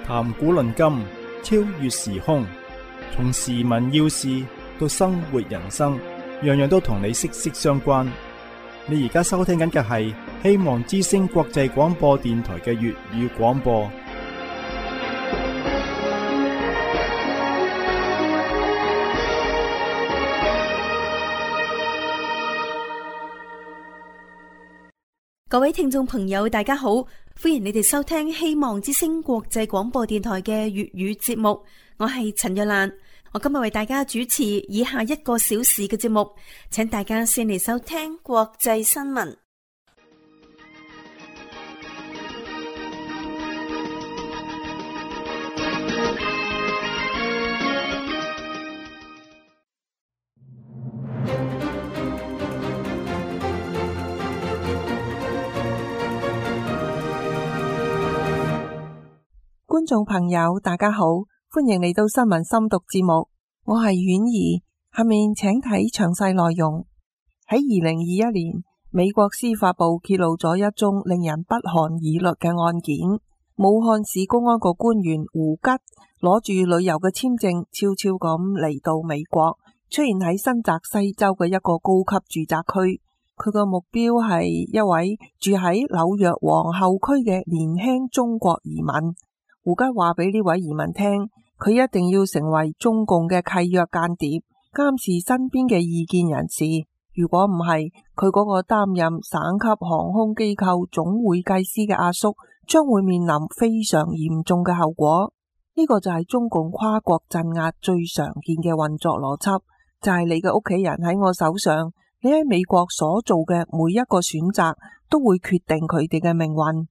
談古論今，超越時空，從時聞要事到生活人生，樣樣都同你息息相關。你而家收聽緊嘅係希望之聲國際廣播電台嘅粵語廣播。 各位聽眾朋友，大家好，歡迎你哋收聽希望之聲國際廣播電台嘅粵語節目。我係陳若蘭，我今日為大家主持以下1個小時嘅節目，請大家先嚟收聽國際新聞。 觀眾朋友大家好，歡迎嚟到新聞深讀節目，我係婉儀，下面請睇詳細內容。喺2021年，美國司法部揭露咗一宗令人不寒而慄嘅案件。武漢市公安局官員胡吉攞住旅遊嘅簽證，悄悄咁嚟到美國，出現喺新澤西州嘅一個高級住宅區。佢個目標係一位住喺紐約皇后區嘅年輕中國移民。胡吉話俾呢位移民聽，佢一定要成為中共嘅契約間諜，監視身邊嘅異見人士。如果唔係，佢嗰個擔任省級航空機構總會計師嘅阿叔，將會面臨非常嚴重嘅後果。呢個就係中共跨國鎮壓最常見嘅運作邏輯，就係你嘅屋企人喺我手上，你喺美國所做嘅每一個選擇，都會決定佢哋嘅命運。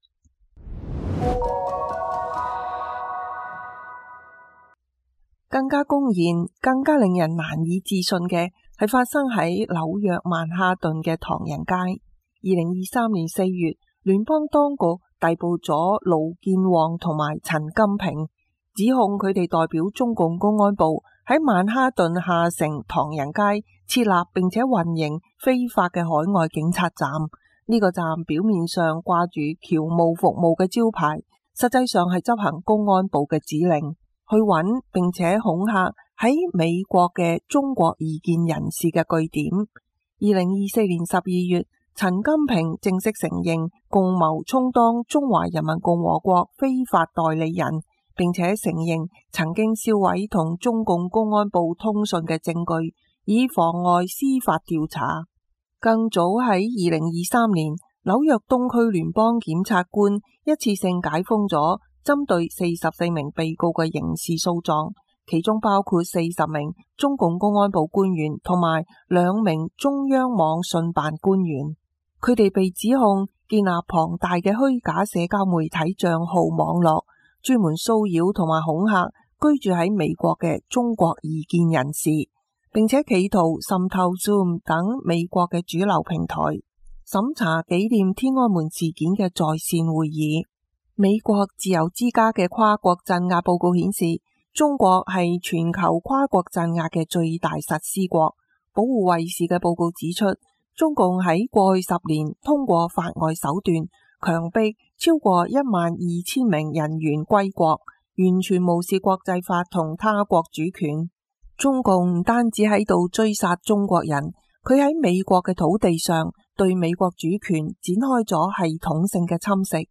更加公然、更加令人難以置信嘅係發生喺紐約曼哈頓嘅唐人街。2023年4月，聯邦當局逮捕咗盧健旺同埋陳金平，指控佢哋代表中共公安部喺曼哈頓下城唐人街設立並且運營非法嘅海外警察站。呢個站表面上掛住僑務服務嘅招牌，實際上係執行公安部嘅指令，去揾並且恐嚇喺美國嘅中國異見人士嘅據點。2024年12月，陳金平正式承認共謀充當中華人民共和國非法代理人，並且承認曾經銷毀同中共公安部通訊嘅證據，以妨礙司法調查。更早喺2023年，紐約東區聯邦檢察官一次性解封咗針對44名被告嘅刑事訴訟，其中包括40名中共公安部官員同埋2名中央網信辦官員。佢哋被指控建立龐大嘅虛假社交媒體賬號網絡，專門騷擾同埋恐嚇居住喺美國嘅中國異見人士，並且企圖滲透 Zoom 等美國嘅主流平台，審查紀念天安門事件嘅在線會議。美國自由之家嘅跨國鎮壓報告顯示，中國係全球跨國鎮壓嘅最大實施國。保護衛士嘅報告指出，中共喺過去10年通過法外手段強迫超過12000名人員歸國，完全無視國際法同他國主權。中共唔單止喺度追殺中國人，佢喺美國嘅土地上對美國主權展開咗系統性嘅侵蝕。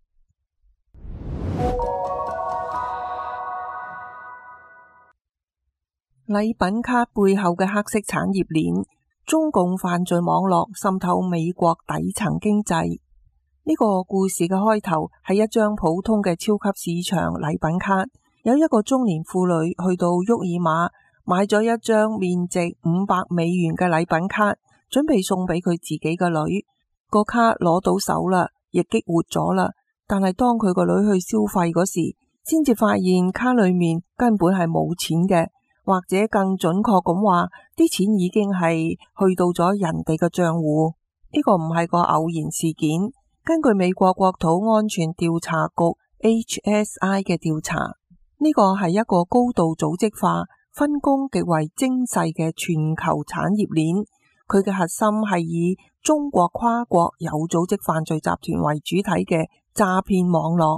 禮品卡背後嘅黑色產業鏈，中共犯罪網絡滲透美國底層經濟。呢個故事嘅開頭係一張普通嘅超級市場禮品卡，有一個中年婦女去到沃爾瑪買咗一張面值500美元嘅禮品卡，準備送俾佢自己嘅女。個卡攞到手啦，亦激活咗啦。但係當佢個女去消費嗰時，先至發現卡裏面根本係冇錢嘅，或者更準確咁話，啲錢已經係去到咗人哋嘅賬戶。呢個唔係個偶然事件。根據美國國土安全調查局 HSI 嘅調查，呢個係一個高度組織化、分工極為精細嘅全球產業鏈。佢嘅核心係以中國跨國有組織犯罪集團為主體嘅詐騙網絡。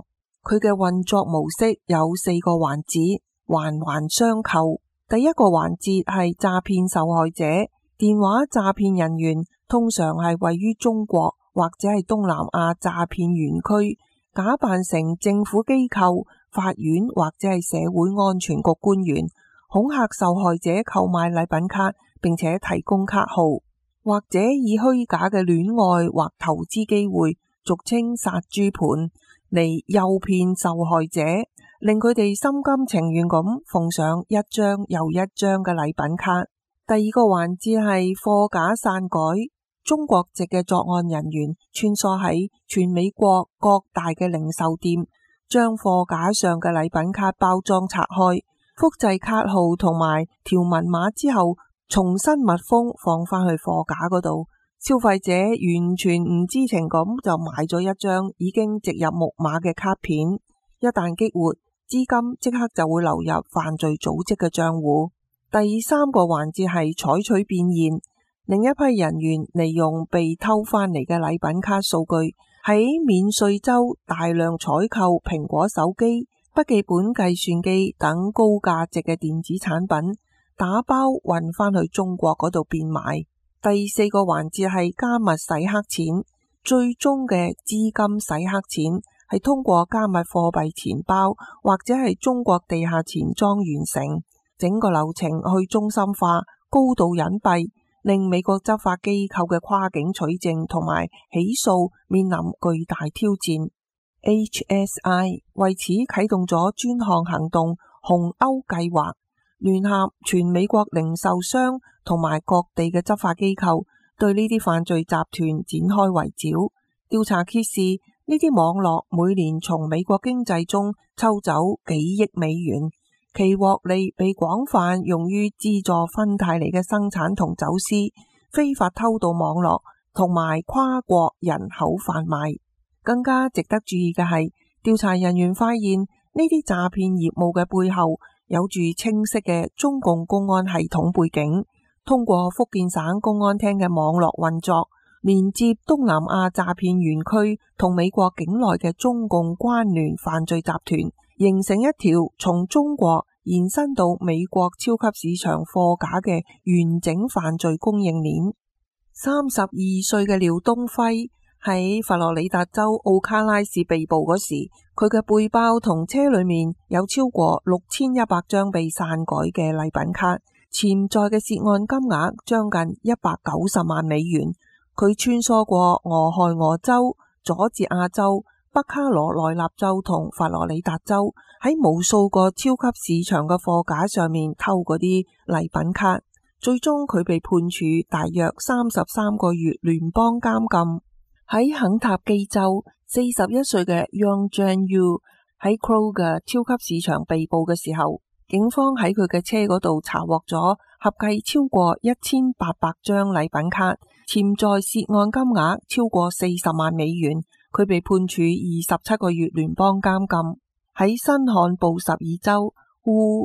佢嘅運作模式有4個環節，環環相扣。第一個環節係詐騙受害者，電話詐騙人員通常係位於中國或者係東南亞詐騙園區，假扮成政府機構、法院或者係社會安全局官員，恐嚇受害者購買禮品卡，並且提供卡號，或者以虛假嘅戀愛或投資機會，俗稱殺豬盤，嚟誘騙受害者，令佢哋心甘情願咁奉上一張又一張嘅禮品卡。第二個環節係貨假篡改，中國籍嘅作案人員穿梭喺全美國各大嘅零售店，將貨架上嘅禮品卡包裝拆開，複製卡號同埋條紋碼之後，重新密封放返去貨架嗰度。消費者完全唔知情咁就買咗一張已經植入木馬嘅卡片，一旦激活，資金即刻就會流入犯罪組織嘅賬戶。第三個環節係採取變現，另一批人員利用被偷返嚟嘅禮品卡數據，喺免稅州大量採購蘋果手機、筆記本、計算機等高價值嘅電子產品，打包運返去中國嗰度變賣。第四個環節係加密洗黑錢，最終嘅資金洗黑錢係通過加密貨幣錢包或者係中國地下錢莊完成，整個流程去中心化、高度隱蔽，令美國執法機構嘅跨境取證同埋起訴面臨巨大挑戰。HSI 為此啟動咗專項行動紅鉤計劃，聯合全美國零售商同埋各地嘅執法機構，對呢啲犯罪集團展開圍剿。調查揭示，呢啲網絡每年從美國經濟中抽走幾億美元，其獲利被廣泛用於資助芬太尼嘅生產同走私、非法偷渡網絡同埋跨國人口販賣。更加值得注意嘅係，調查人員發現呢啲詐騙業務嘅背後有住清晰嘅中共公安系統背景，通過福建省公安廳嘅網絡運作，連接東南亞詐騙園區同美國境內嘅中共關聯犯罪集團，形成一條從中國延伸到美國超級市場貨架嘅完整犯罪供應鏈。32歲嘅廖東輝喺佛羅里達州奧卡拉市被捕嗰時，佢嘅背包同車裏面有超過6100張被篡改嘅禮品卡，潛在嘅涉案金額將近190萬美元。佢穿梭過俄亥俄州、佐治亞州、北卡羅來納州同佛羅里達州，喺無數個超級市場嘅貨架上面偷嗰啲禮品卡。最終佢被判處大約33個月聯邦監禁。喺肯塔基州41歲嘅 Young Jan Yu 喺 Kroger 超級市場被捕嘅時候，警方喺佢嘅車嗰度查獲咗合計超過1800張禮品卡，潛在涉案金額超過40萬美元。佢被判處27個月聯邦監禁。喺新罕布什爾州 Wu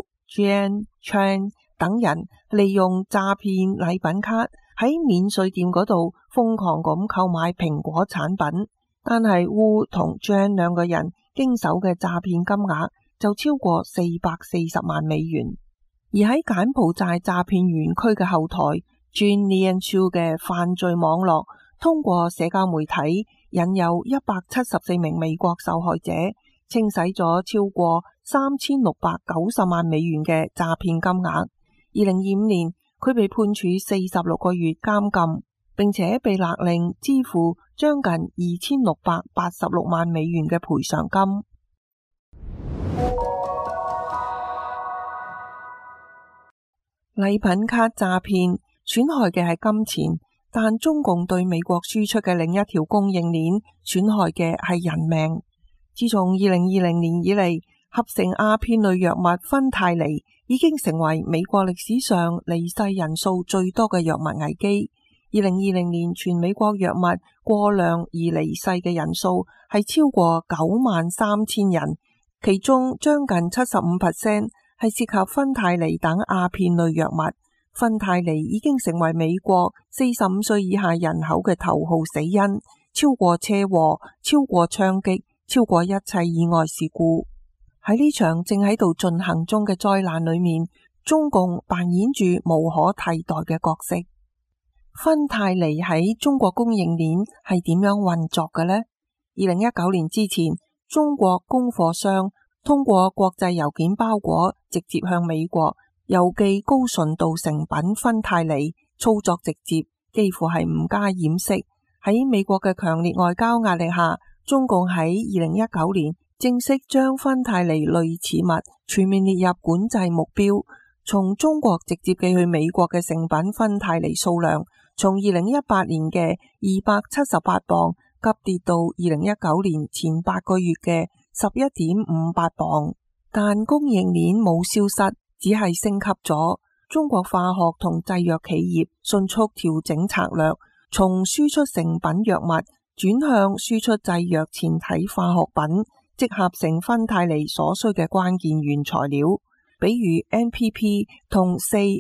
Jian 等人利用詐騙禮品卡喺免稅店嗰度瘋狂咁購買蘋果產品，但係Wu同 Jan 兩個人經手嘅詐騙金額就超過440萬美元。而喺柬埔寨詐騙園區嘅後台，Jin Lianshu 嘅犯罪網絡通過社交媒體引誘174名美國受害者，清洗咗超過3690萬美元嘅詐騙金額。2025年，佢被判處46個月監禁，並且被勒令支付將近2686萬美元嘅賠償金。禮品卡詐騙損害嘅係金錢，但中共對美國輸出嘅另一條供應鏈損害嘅係人命。自從2020年以嚟，合成鴉片類藥物芬太尼已經成為美國歷史上離世人數最多嘅藥物危機。2020年全美國藥物過量而離世嘅人數係超過93000人，其中將近 75% 係涉及芬太尼等鴉片類藥物。芬太尼已經成為美國45歲以下人口嘅頭號死因，超過車禍、超過槍擊、 超過一切意外事故。喺呢場正喺度進行中嘅災難裏面，中共扮演住無可替代嘅角色。芬太尼喺中國供應鏈係點樣運作嘅呢？2019年之前，中國供貨商通過國際郵件包裹直接向美國郵寄高純度成品芬太尼，操作直接，幾乎係唔加掩飾。喺美國嘅強烈外交壓力下，中共喺2019年正式將芬太尼類似物全面列入管制目標，從中國直接寄去美國嘅成品芬太尼數量，從2018年嘅278磅急跌到2019年前8個月嘅11.58磅，但供應鏈冇消失，只係升級咗。中國化學同製藥企業迅速調整策略，從輸出成品藥物轉向輸出製藥前體化學品，即合成芬太尼所需嘅關鍵原材料，比如 NPP 同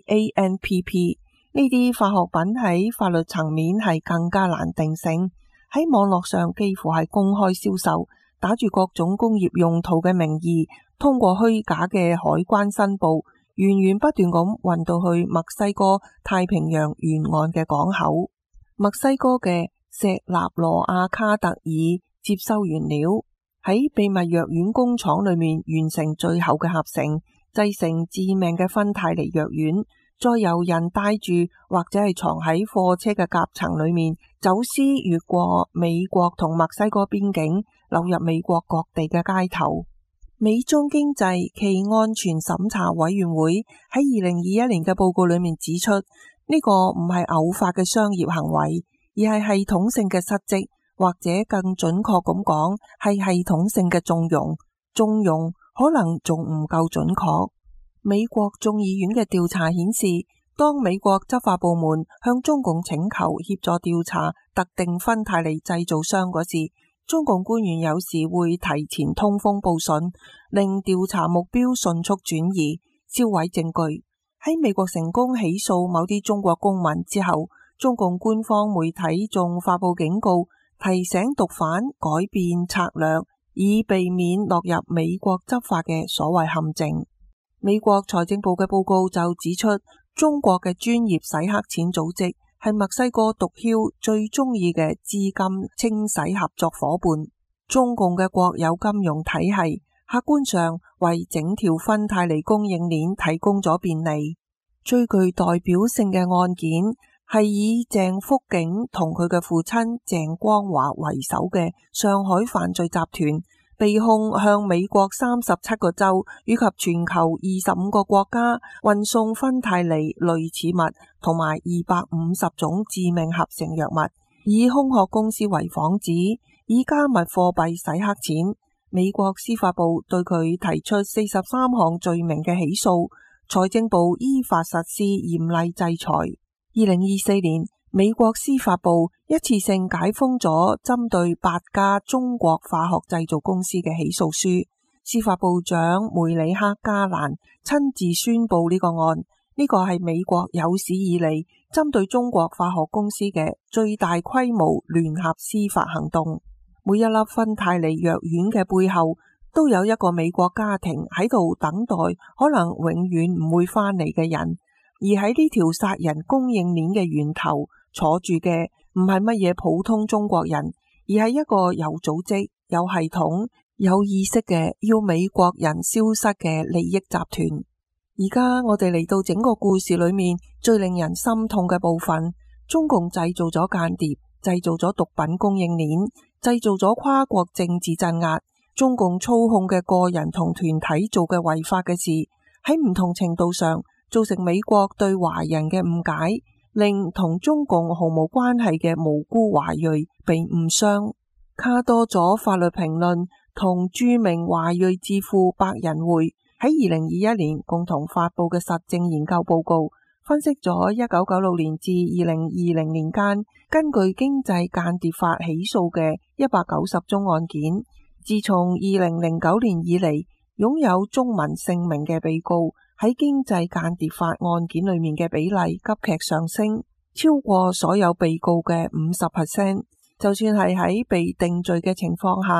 4-ANPP。呢啲化學品喺法律層面係更加難定性，喺網絡上幾乎係公開銷售，打住各種工業用途嘅名義，通過虛假嘅海關申報，源源不斷咁運到去墨西哥太平洋沿岸嘅港口。墨西哥嘅錫納羅亞卡特爾接收原料，喺秘密藥丸工廠裏面完成最後嘅合成，製成致命嘅芬太尼藥丸，再由人帶住或者係藏喺貨車嘅夾層裏面走私，越過美國同墨西哥邊境，流入美國各地嘅街頭。美中經濟暨安全審查委員會喺2021年嘅報告裏面指出，呢個唔係偶發嘅商業行為，而係系統性嘅失職，或者更準確咁講係系統性嘅縱容。縱容可能仲唔夠準確。美國眾議院嘅調查顯示，當美國執法部門向中共請求協助調查特定芬太尼製造商嗰時，中共官員有時會提前通風報信，令調查目標迅速轉移，銷毀證據。喺美國成功起訴某啲中國公民之後，中共官方媒體仲發佈警告，提醒毒販改變策略，以避免落入美國執法嘅所謂陷阱。美國財政部嘅報告就指出，中國嘅專業洗黑錢組織係墨西哥毒梟最中意嘅資金清洗合作夥伴。中共嘅國有金融體系客觀上為整條芬太尼供應鏈提供咗便利。最具代表性嘅案件係以鄭福景同佢嘅父親鄭光華為首嘅上海犯罪集團，被控向美國37個州以及全球25個國家運送芬太尼類似物同埋250種致命合成藥物，以空殼公司為幌子，以加密貨幣洗黑錢。美國司法部對佢提出43項罪名嘅起訴，財政部依法實施嚴厲制裁。2024年，美國司法部一次性解封咗針對8家中國化學製造公司嘅起訴書。司法部長梅里克加蘭親自宣布呢個案，呢個係美國有史以嚟針對中國化學公司嘅最大規模聯合司法行動。每一粒芬太尼藥丸嘅背後都有一個美國家庭喺度等待可能永遠唔會返嚟嘅人，而喺呢條殺人供應鏈嘅源頭坐住嘅唔係乜嘢普通中國人，而係一個有組織、有系統、有意識嘅要美國人消失嘅利益集團。而家我哋嚟到整個故事裏面最令人心痛嘅部分，中共製造咗間諜，製造咗毒品供應鏈，製造咗跨國政治鎮壓，中共操控嘅個人同團體做嘅違法嘅事，喺唔同程度上造成美國對華人嘅誤解，令同中共毫無關係嘅無辜華裔被誤傷。卡多佐法律評論同著名華裔智庫百人會喺2021年共同發佈嘅實證研究報告，分析咗1996年至2020年間根據經濟間諜法起訴嘅190宗案件。自從2009年以嚟，擁有中文姓名嘅被告喺經濟間諜法案件裏面嘅比例急劇上升，超過所有被告嘅50%。就算係喺被定罪嘅情況下，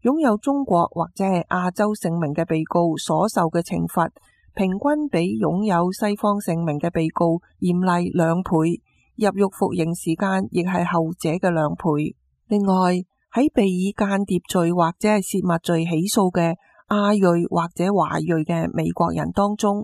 擁有中國或者係亞洲姓名嘅被告所受嘅懲罰，平均比擁有西方姓名嘅被告嚴厲2倍，入獄服刑時間亦係後者嘅2倍。另外，喺被以間諜罪或者係洩密罪起訴嘅亞裔或者華裔嘅美國人當中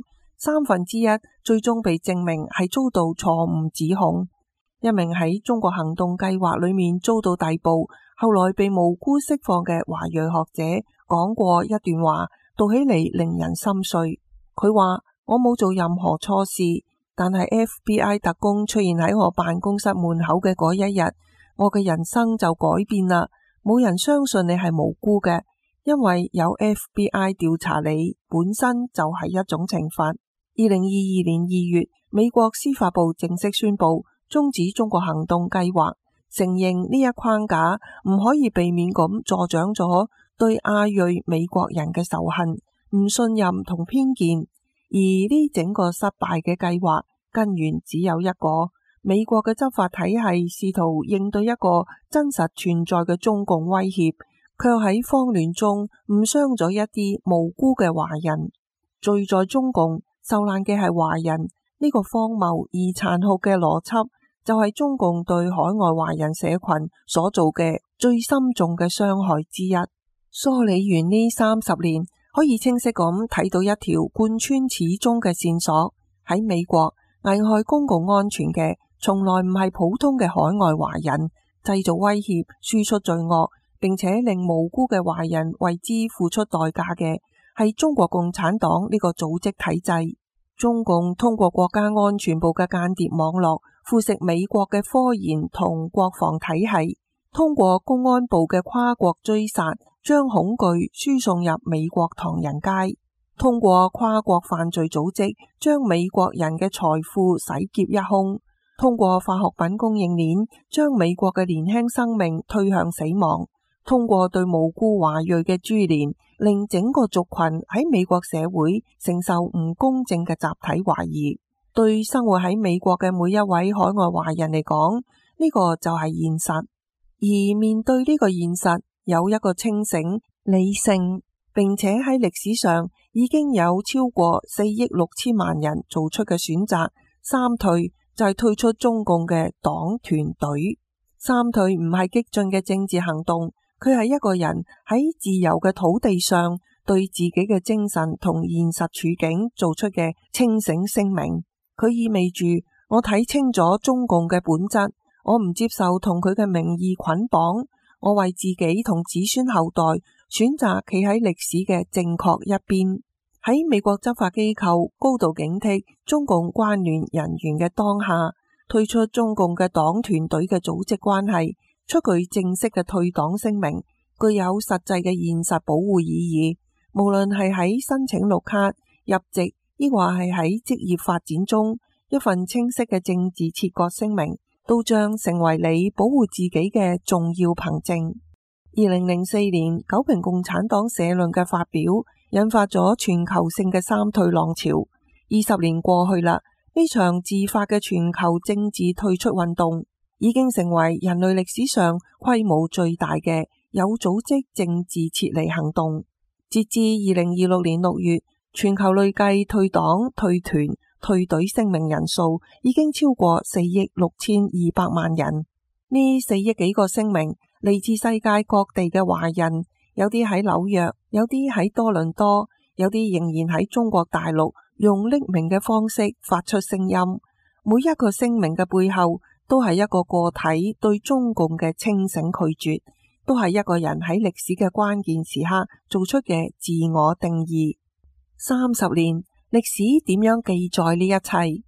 ，1/3最終被證明係遭到錯誤指控。一名喺中國行動計劃裏面遭到逮捕，後來被無辜釋放嘅華裔學者講過一段話，讀起嚟令人心碎。佢話：我冇做任何錯事，但係 FBI 特工出現喺我辦公室門口嘅嗰一日，我嘅人生就改變啦。冇人相信你係無辜嘅，因為有 FBI 調查你本身就係一種懲罰。2022年2月，美國司法部正式宣布終止中國行動計劃，承認呢一框架唔可以避免咁助長咗對亞裔美國人嘅仇恨、唔信任同偏見。而呢整個失敗嘅計劃根源只有一個：美國嘅執法體系試圖應對一個真實存在嘅中共威脅，卻喺慌亂中誤傷咗一啲無辜嘅華人。罪在中共，受難嘅係華人。呢個荒謬而殘酷嘅邏輯，就係中共對海外華人社群所做嘅最深重嘅傷害之一。梳理完呢30年，可以清晰咁睇到一條貫穿始終嘅線索：喺美國，危害公共安全嘅從來唔係普通嘅海外華人，製造威脅、輸出罪惡，並且令無辜嘅華人為之付出代價嘅，係中國共產黨呢個組織體制。中共通過國家安全部嘅間諜網絡，腐蝕美國嘅科研同國防體系；通過公安部嘅跨國追殺，將恐懼輸送入美國唐人街；通過跨國犯罪組織，將美國人嘅財富洗劫一空；通過化學品供應鏈，將美國嘅年輕生命推向死亡；通過對無辜華裔嘅株連，令整個族群喺美國社會承受唔公正嘅集體懷疑。對生活喺美國嘅每一位海外華人嚟講，呢個就係現實。而面對呢個現實，有一個清醒、理性，並且喺歷史上已經有超過4億6千萬人做出嘅選擇。三退就係退出中共嘅黨團隊。三退唔係激進嘅政治行動，佢係一個人喺自由嘅土地上對自己嘅精神同現實處境做出嘅清醒聲明。佢意味住我睇清咗中共嘅本質，我唔接受同佢嘅名義捆綁，我為自己同子孫後代選擇企喺歷史嘅正確一邊。喺美國執法機構高度警惕中共關聯人員嘅當下，退出中共嘅黨團隊嘅組織關係，出具正式嘅退黨聲明，具有實際嘅現實保護意義。無論係喺申請綠卡、入籍，抑或係喺職業發展中，一份清晰嘅政治切割聲明，都將成為你保護自己嘅重要憑證。2004年九評共產黨社論嘅發表，引發咗全球性嘅三退浪潮。20年過去啦，呢場自發嘅全球政治退出運動已經成為人類歷史上規模最大嘅有組織政治撤離行動。截至2026年6月，全球累計退黨、退團、退隊聲明人數已經超過4億6千2百萬人。呢4億幾個聲明嚟自世界各地嘅華人，有啲喺紐約，有啲喺多倫多，有啲仍然喺中國大陸用匿名嘅方式發出聲音。每一個聲明嘅背後都係一個個體對中共嘅清醒拒絕，都係一個人喺歷史嘅關鍵時刻做出嘅自我定義。30年，歷史點樣記載呢一切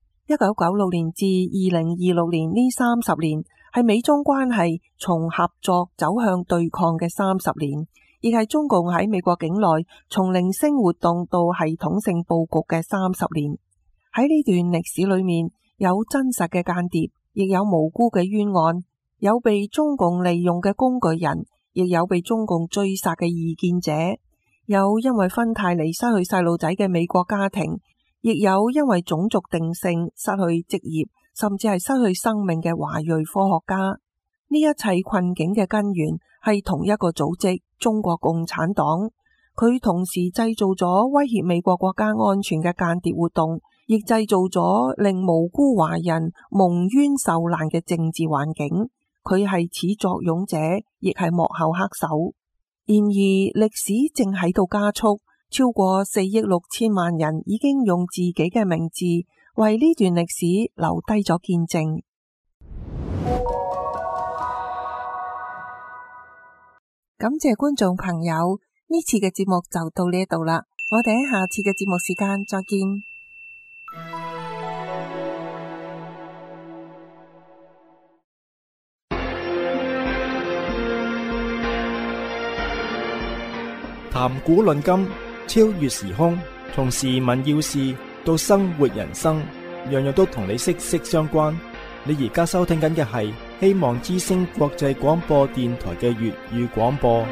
？1996年至2026年呢30年，係美中關係從合作走向對抗嘅30年，亦係中共喺美國境內從零星活動到系統性佈局嘅30年。喺呢段歷史裏面，有真實嘅間諜，亦有無辜嘅冤案，有被中共利用嘅工具人，亦有被中共追殺嘅異見者，有因為芬太尼失去細路仔嘅美國家庭，亦有因為種族定性失去職業，甚至係失去生命嘅華裔科學家。呢一切困境嘅根源係同一個組織——中國共產黨。佢同時製造咗威脅美國國家安全嘅間諜活動，亦製造咗令無辜華人蒙冤受難嘅政治環境。佢係始作俑者，亦係幕後黑手。然而，歷史正喺度加速，超過4億6千萬人已經用自己嘅名字為呢段歷史留低咗見證。感謝觀眾朋友，呢次嘅節目就到呢度啦，我哋喺下次嘅節目時間再見。 談古論今，超越時空，從時聞要事到生活人生，樣樣都同你息息相關。你而家收聽緊嘅係希望之聲國際廣播電台嘅粵語廣播。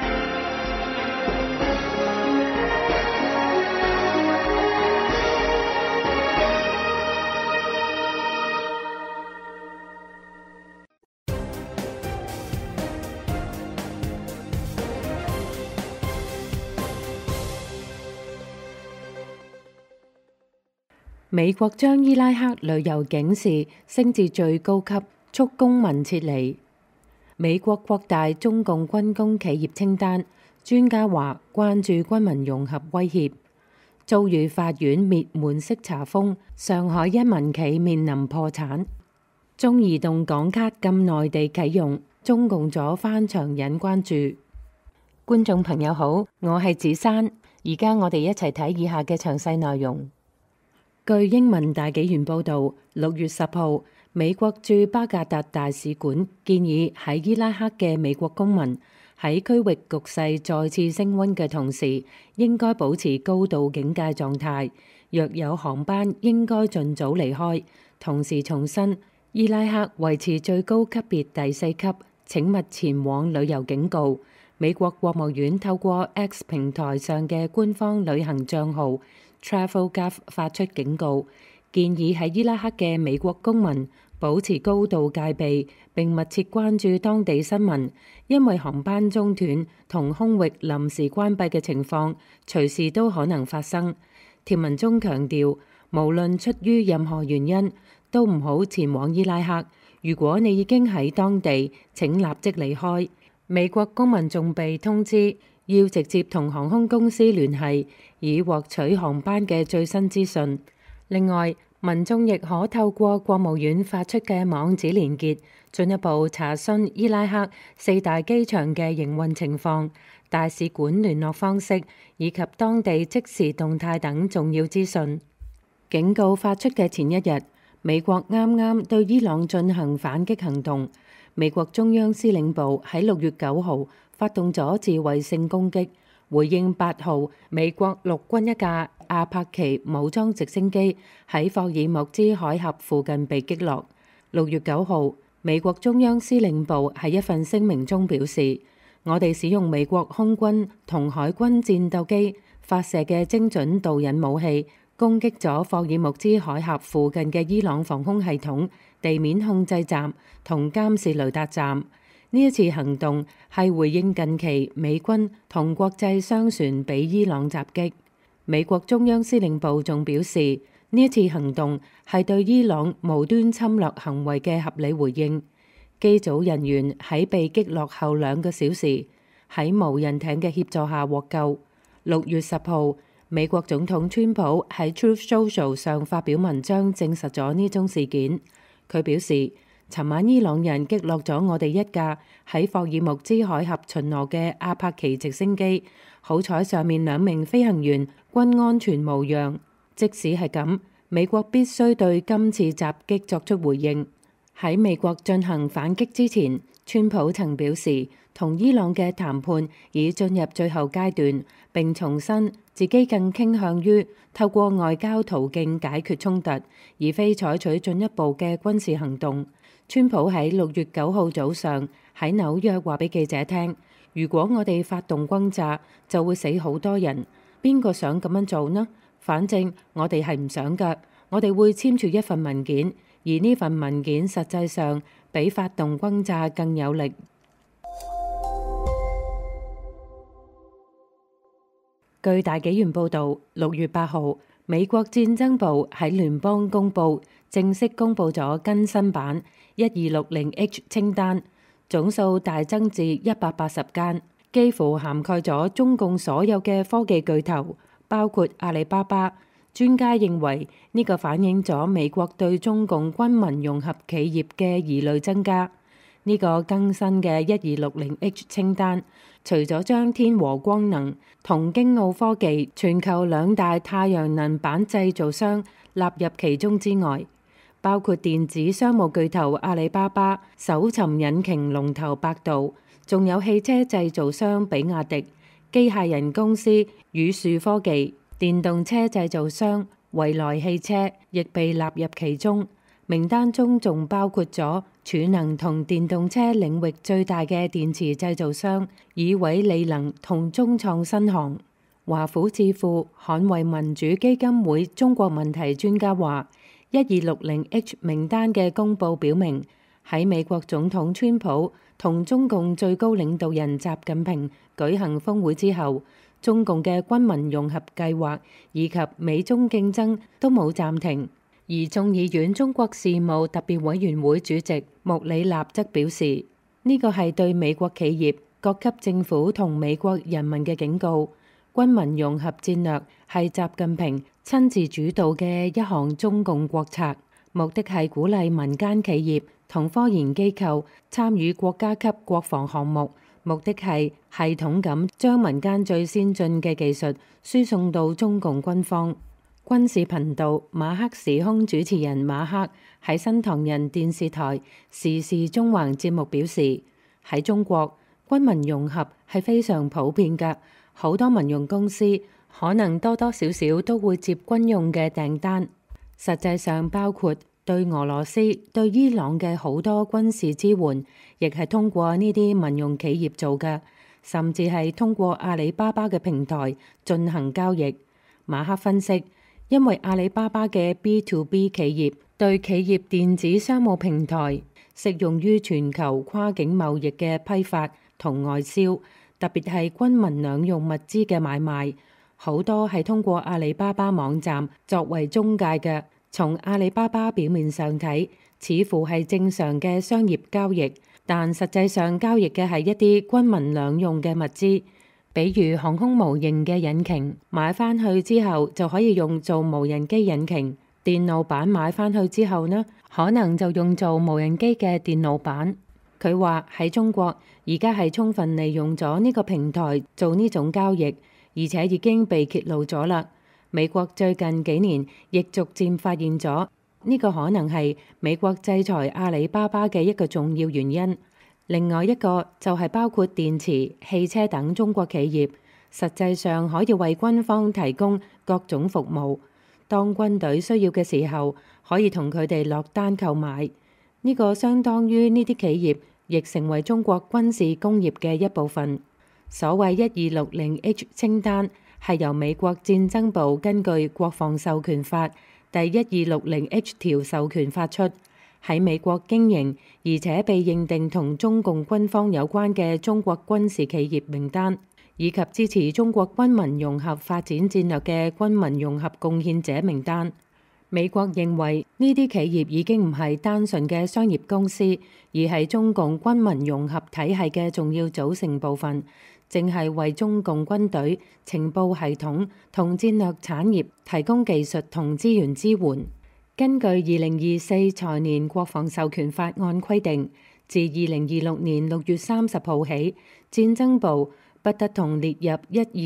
美國將伊拉克旅遊警示升至最高級，促公民撤離。美國擴大中共軍工企業清單，專家話關注軍民融合威脅。遭遇法院滅門式查封，上海一民企面臨破產。中移動港卡禁內地啟用，中共左翻牆引關注。觀眾朋友好，我係子珊，而家我哋一齊睇以下嘅詳細內容。據英文大紀元報導，6月10號，美國駐巴格達大使館建議喺伊拉克嘅美國公民喺區域局勢再次升溫嘅同時，應該保持高度警戒狀態。若有航班，應該盡早離開。同時重申，伊拉克維持最高級別第4級，請勿前往旅遊警告。美國國務院透過 X 平台上嘅官方旅行帳號TravelGov 發出警告，建議喺伊拉克嘅美國公民保持高度戒備，並密切關注當地新聞，因為航班中斷同空域臨時關閉嘅情況隨時都可能發生。條文中強調，無論出於任何原因，都唔好前往伊拉克。如果你已經喺當地，請立即離開。美國公民仲被通知要直接同航空公司聯繫，以獲取航班嘅最新資訊。另外，民眾亦可透過國務院發出嘅網址連結，進一步查詢伊拉克4大機場嘅營運情況、大使館聯絡方式以及當地即時動態等重要資訊。警告發出嘅前一日，美國啱啱對伊朗進行反擊行動。美國中央司令部喺6月9號發動咗自衛性攻擊，回應8號美國陸軍一架阿帕奇武裝直升機喺霍爾木茲海峽附近被擊落。6月9號，美國中央司令部喺一份聲明中表示，我哋使用美國空軍同海軍戰鬥機發射嘅精準導引武器，攻擊咗霍爾木茲海峽附近嘅伊朗防空系統、地面控制站同監視雷達站。呢一次行動係回應近期美軍同國際商船被伊朗襲擊。美國中央司令部仲表示，呢一次行動係對伊朗無端侵略行為嘅合理回應。機組人員喺被擊落後2個小時，喺無人艇嘅協助下獲救。6月10號，美國總統川普喺 Truth Social 上發表文章證實咗呢宗事件。佢表示，尋晚伊朗人擊落咗我哋一架喺霍爾木茲海峽巡邏嘅阿帕奇直升機，好彩上面2名飛行員均安全無恙。即使係咁，美國必須對今次襲擊作出回應。喺美國進行反擊之前，川普曾表示，同伊朗嘅談判已進入最後階段，並重申自己更傾向於透過外交途徑解決衝突，而非採取進一步嘅軍事行動。川普喺6月9號早上喺紐約話俾記者聽，如果我哋發動轟炸，就會死好多人。邊個想咁樣做呢？反正我哋係唔想㗎。我哋會簽署一份文件，而呢份文件實際上比發動轟炸更有力。 據大紀元報導，6月8號，美國戰爭部喺聯邦公報正式公佈咗更新版 1260H 清單，總數大增至180間，幾乎涵蓋咗中共所有嘅科技巨頭，包括阿里巴巴。專家認為呢個反映咗美國對中共軍民融合企業嘅疑慮增加。呢個更新嘅 1260H 清單，除咗將天和光能同京奧科技全球兩大太陽能板製造商納入其中之外，包括電子商務巨頭阿里巴巴、搜尋引擎龍頭百度，仲有汽車製造商比亞迪、機械人公司宇樹科技、電動車製造商蔚來汽車亦被納入其中。名單中仲包括咗儲能同電動車領域最大嘅電池製造商以偉利能同中創新航。華府智庫捍衛民主基金會中國問題專家話，1260H 名單嘅公佈表明，喺美國總統川普同中共最高領導人習近平舉行峰會之後，中共嘅軍民融合計劃以及美中競爭都冇暫停。而眾議院中國事務特別委員會主席穆里納則表示，呢個係對美國企業、各級政府同美國人民嘅警告。軍民融合戰略係習近平親自主導嘅一項中共國策，目的係鼓勵民間企業同科研機構參與國家級國防項目，目的係系統咁將民間最先進嘅技術輸送到中共軍方。軍事頻道馬克時空主持人馬克喺新唐人電視台時事中橫節目表示，喺中國軍民融合係非常普遍㗎，好多民用公司可能多多少少都會接軍用嘅訂單，實際上包括對俄羅斯、對伊朗嘅好多軍事支援，亦係通過呢啲民用企業做㗎，甚至係通過阿里巴巴嘅平台進行交易。馬克分析，因為阿里巴巴嘅 B2B 企業對企業電子商務平台適用於全球跨境貿易嘅批發同外銷，特別係軍民兩用物資嘅買賣，好多係通過阿里巴巴網站作為中介嘅。從阿里巴巴表面上睇，似乎係正常嘅商業交易，但實際上交易嘅係一啲軍民兩用嘅物資。比如航空模型嘅引擎買返去之後就可以用做無人機引擎，電腦板買返去之後呢，可能就用做無人機嘅電腦板。佢話喺中國而家係充分利用咗呢個平台做呢種交易，而且已經被揭露咗啦。美國最近幾年亦逐漸發現咗呢個可能係美國制裁阿里巴巴嘅一個重要原因。另外一個就係包括電池、汽車等中國企業，實際上可以為軍方提供各種服務。當軍隊需要嘅時候，可以同佢哋落單購買。呢個相當於呢啲企業亦成為中國軍事工業嘅一部分。所謂1260H 清單係由美國戰爭部根據國防授權法第1260H 條授權發出，喺美國經營而且被認定同中共軍方有關嘅中國軍事企業名單，以及支持中國軍民融合發展戰略嘅軍民融合貢獻者名單。美國認為呢啲企業已經唔係單純嘅商業公司，而係中共軍民融合體系嘅重要組成部分，正係為中共軍隊、情報系統同戰略產業提供技術同資源支援。根據2024財年國防授權法案規定，自2026年6月30號起，戰爭部不得同列入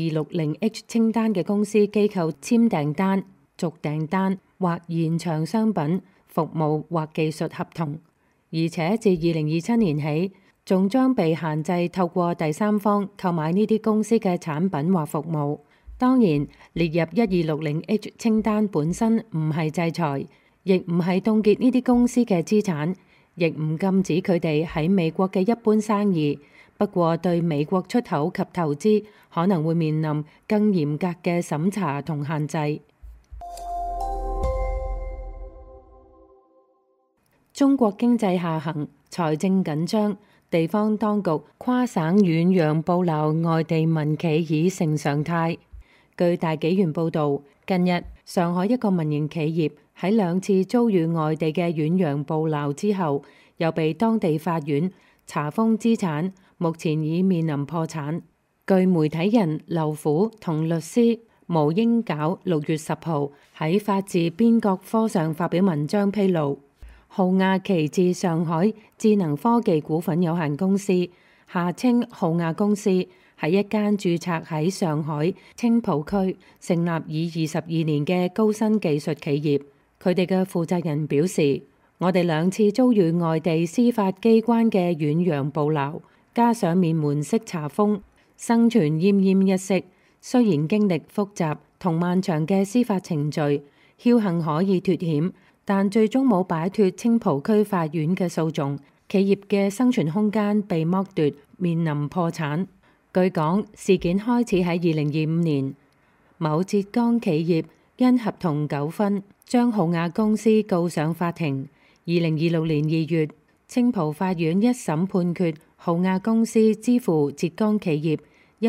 1260H 清單嘅公司機構簽訂單、續訂單或延長商品、服務或技術合同，而且自2027年起，仲將被限制透過第三方購買呢啲公司嘅產品或服務。當然，列入1260H 清單本身唔係制裁，亦唔係凍結呢啲公司嘅資產，亦唔禁止佢哋喺美國嘅一般生意。不過，對美國出口及投資可能會面臨更嚴格嘅審查同限制。中國經濟下行，財政緊張，地方當局跨省遠洋捕撈外地民企已成常態。 據大紀元報導，近日上海一個民營企業喺2次遭遇外地嘅遠洋捕撈之後，又被當地法院查封資產，目前已面臨破產。據媒體人劉虎同律師毛英皎6月10號喺法治邊角科上發表文章披露，浩亞旗至上海智能科技股份有限公司下稱浩亞公司係一間註冊喺上海青浦區成立已22年嘅高新技術企業。佢哋嘅負責人表示，我哋2次遭遇外地司法機關嘅遠洋捕撈，加上面門式查封，生存奄奄一息。雖然經歷複雜同漫長嘅司法程序，僥倖可以脫險，但最終冇擺脫青浦區法院嘅訴訟，企業嘅生存空間被剝奪，面臨破產。據講，事件開始喺2025年，某浙江企業因合同糾紛將浩亞公司告上法庭。2026年2月，青浦法院一審判決浩亞公司支付浙江企業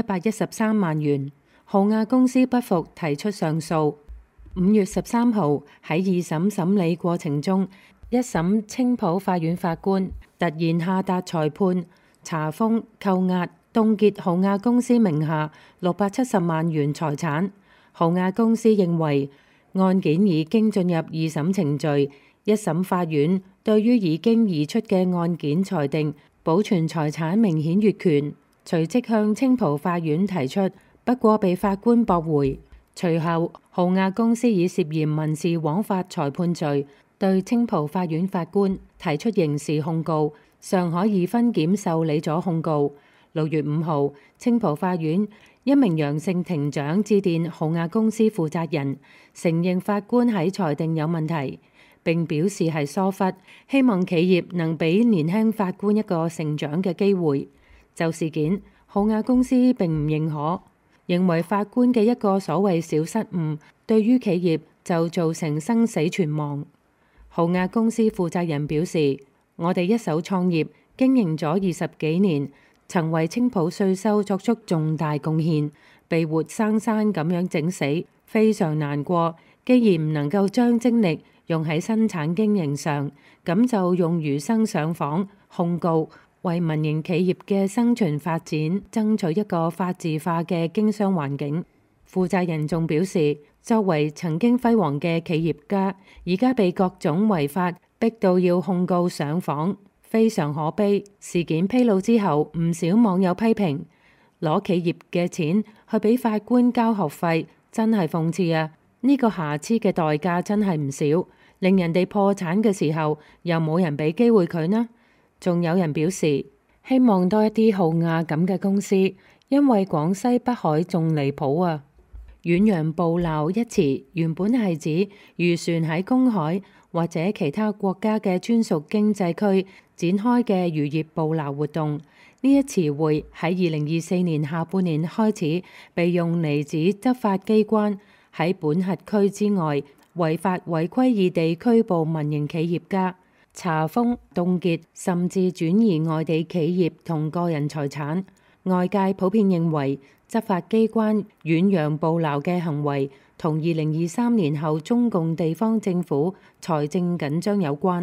113萬元。浩亞公司不服，提出上訴。5月13號喺2審審理過程中，一審青浦法院法官突然下達裁判，查封、扣押、凍結浩亞公司名下670萬元財產。浩亞公司認為案件已經進入2審程序，一審法院對於已經移出嘅案件裁定保存財產明顯越權，隨即向青浦法院提出，不過被法官駁回。隨後，浩亞公司以涉嫌民事枉法裁判罪對青浦法院法官提出刑事控告。上海2分檢受理咗控告。6月5號，青浦法院一名楊姓庭長致電浩亞公司負責人，承認法官喺裁定有問題，並表示係疏忽，希望企業能俾年輕法官一個成長嘅機會。就事件，浩亞公司並唔認可，認為法官嘅一個所謂小失誤，對於企業就造成生死存亡。浩亞公司負責人表示，我哋一手創業，經營咗20幾年，曾為青浦稅收作出重大貢獻，被活生生咁樣整死，非常難過。既然唔能夠將精力用喺生產經營上，咁就用餘生上訪控告，為民營企業嘅生存發展爭取一個法治化嘅經商環境。負責人仲表示，作為曾經輝煌嘅企業家，而家被各種違法逼到要控告上訪，非常可悲。事件披露之後，唔少網友批評，攞企業嘅錢去俾法官交學費，真係諷刺啊！呢個瑕疵嘅代價真係唔少，令人哋破產嘅時候又冇人俾機會佢呢？仲有人表示希望多一啲浩亞咁嘅公司，因為廣西北海仲離譜啊！遠洋捕撈一詞原本係指漁船喺公海或者其他國家嘅專屬經濟區展開嘅漁業捕撈活動。呢一詞彙喺2024年下半年開始被用嚟指執法機關喺本轄區之外違法違規異地拘捕民營企業家，查封、凍結甚至轉移外地企業同個人財產。外界普遍認為執法機關遠洋捕撈嘅行為同2023年後中共地方政府財政緊張有關。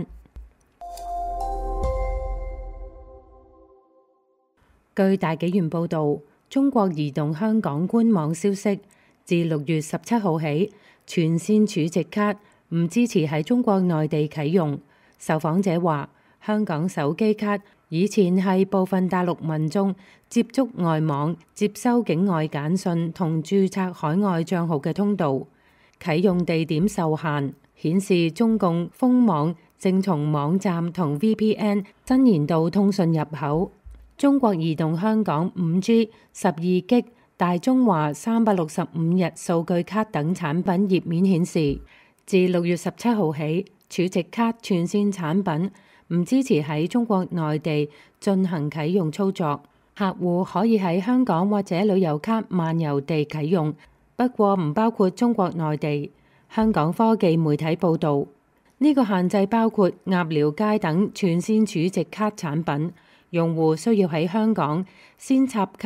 據大紀元報導，中國移動香港官網消息，自6月17號起，全線儲值卡唔支持喺中國內地啟用。受訪者話，香港手機卡以前係部分大陸民眾接觸外網、接收境外簡訊同註冊海外帳號嘅通道，啟用地點受限，顯示中共封網正從網站同 VPN 伸延到通訊入口。中國移動香港 5G、12G 大中華365日數據卡等產品頁面顯示，自6月17號起，儲值卡全線產品唔支持喺中國內地進行啟用操作，客戶可以喺香港或者旅遊卡漫遊地啟用，不過唔包括中國內地。香港科技媒體報導，呢個限制包括鴨寮街等全線儲值卡產品，用戶需要喺香港先插卡